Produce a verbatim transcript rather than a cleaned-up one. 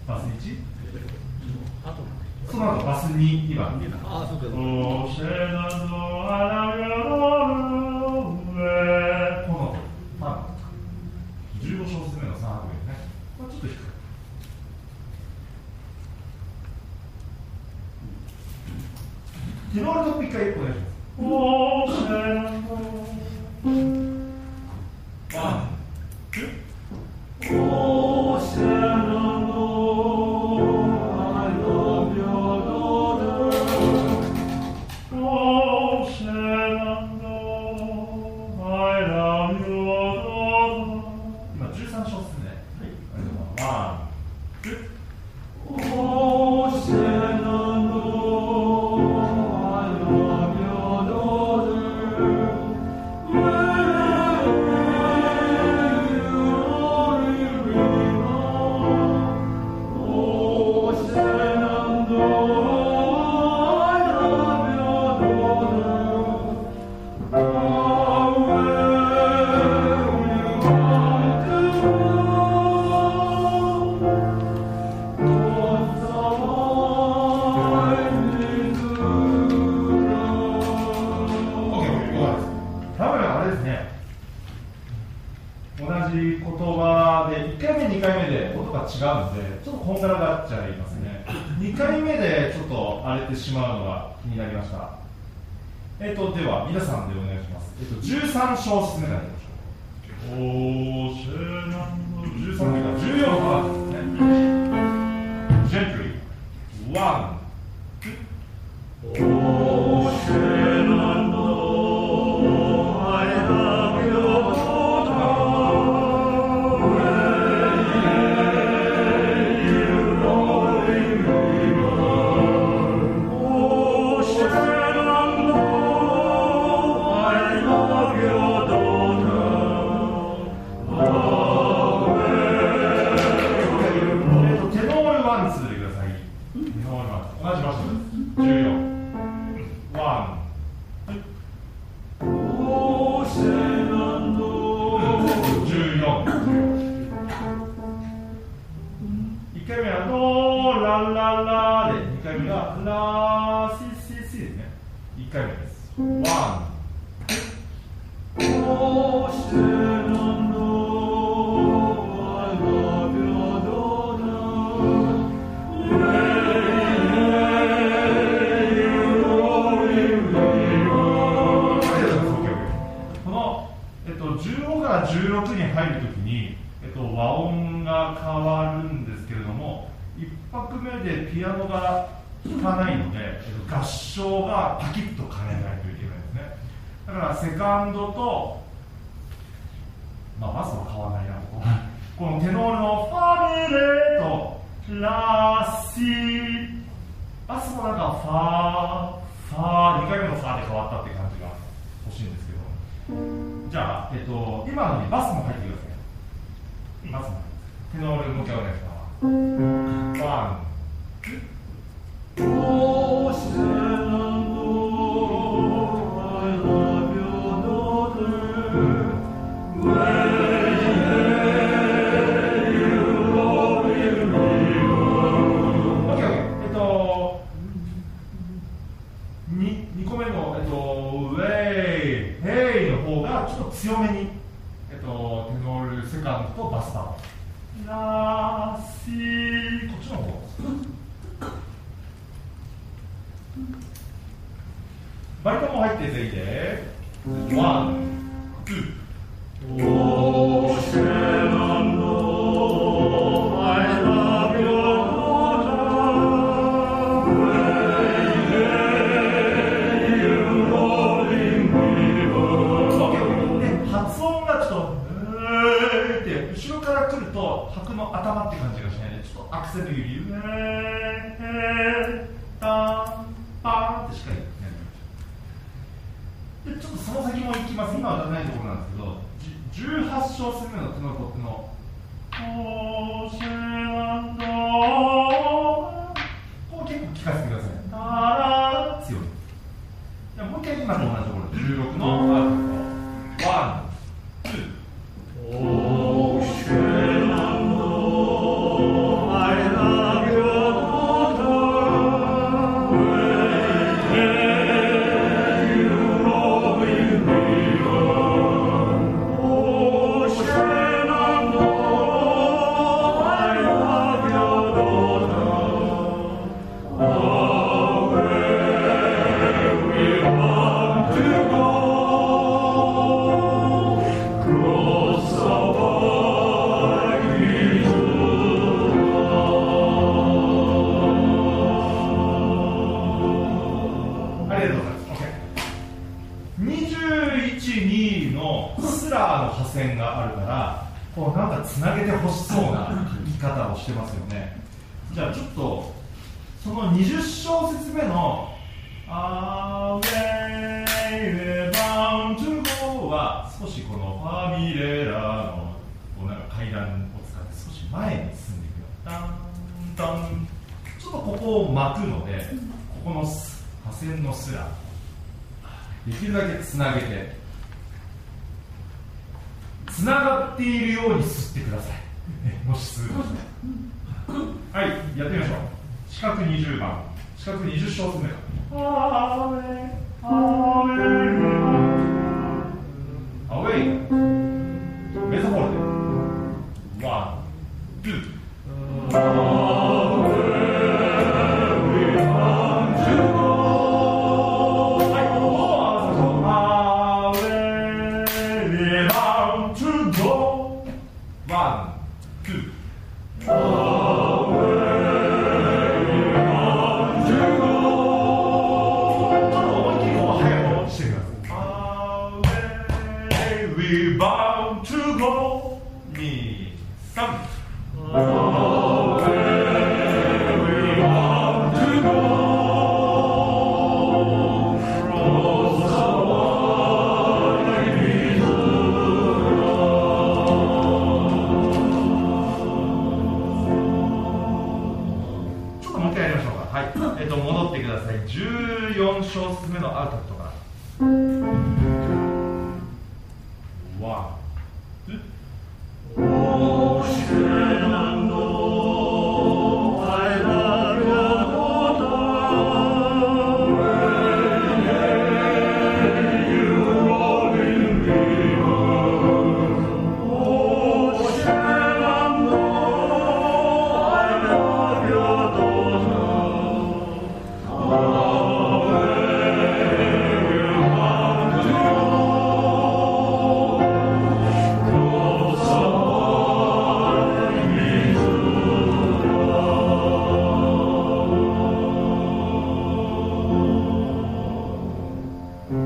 バスいち？その後バスに、にばん。 ああ、そうか。 おしゃなのあらよの上。このまあじゅうご小節目のさん拍目ですね。まあ、ちょっと低い。テノールトップ一回お願いします。おしゃなのワン、ツー。おしゃなの違うんで、ちょっとこんがらがっちゃいますね。にかいめでちょっと荒れてしまうのが気になりました。えっと、では、皆さんでお願いします。えっと、じゅうさん小節目からいきましょう。おー、シェナンのじゅうさんめからじゅうよんのバージョンですね。ジェントリー、ワン、ツー。おー、シェナンのじゅうろくに入るときに、えっと、和音が変わるんですけれども、いっ拍目でピアノが弾かないので、えっと、合唱がパキッと変えないといけないですね。だからセカンドと、まあ、バスは変わらないなとこのテノールのファミレとラシバスもなんかファーファーにかいめのファーで変わったって感じが欲しいんですけど、じゃあ、えっと、今のにバスも入ってください。バスもテノールもう一回お願いします。ワン、ツー。おーしゃな強めに、えっと、テノールセカンドとバスターラシー、こっちの方バリトンも入ってていいでワン、ツー。おーシェランド I love your後ろから来ると拍の頭って感じがしないので、ちょっとアクセント指ウェータンパーってしっかりやりましょう。でちょっとその先も行きます。今は出せないところなんですけど、じゅうはち小節目のテノールトップのオーシャンドここ結構聞かせてください。タラ強い。じゃあもう一回今と同じところじゅうろくのワン、ツー。おーシェランド I love なんかつなげてほしそうな書き方をしてますよね。じゃあちょっとそのにじゅっ小節目の「Away we're bound to go」は少しこのファミレラのこうなんか階段を使って少し前に進んでいくよ。ダンダン、ちょっとここを巻くので、ここの破線のスラできるだけつなげて、つながっているように吸ってください。もし吸うとしたら。はい、やってみましょう。四角にじゅうばん、四角にじゅう小節目。アウェイ、アウェイ、アウェイ、メゾホールで。ワン、ツー。We're bound to go. に、さん。ちょっともう一回やりましょうか。はい。えっと戻ってください。じゅうよん小節目のアウトと。